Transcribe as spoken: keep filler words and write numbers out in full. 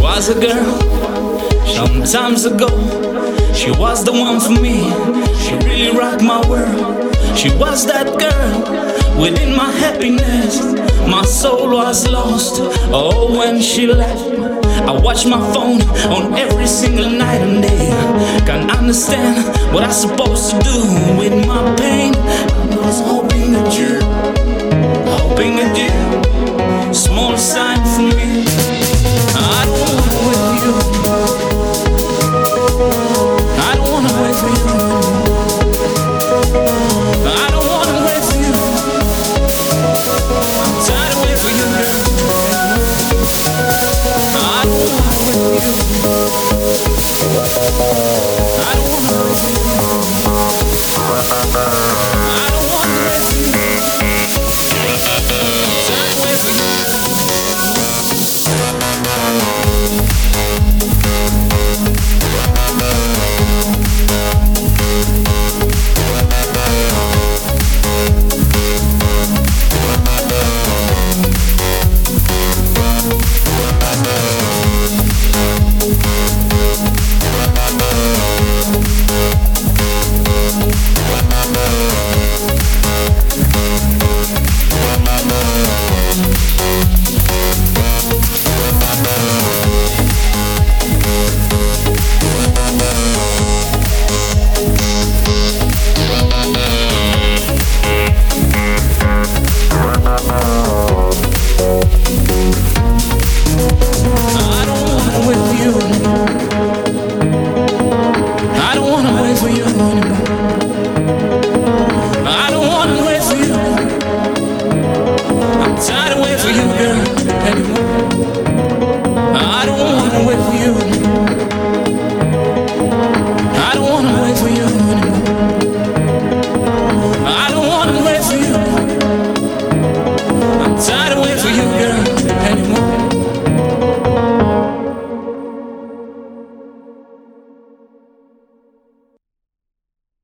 was a girl some times ago. She was the one for me. She really rocked my world. She was that girl within my happiness. My soul was lost. Oh, when she left, I watch my phone on every single night and day. Can't understand what I'm supposed to do with my pain. I was hoping that you, hoping that you, small sign.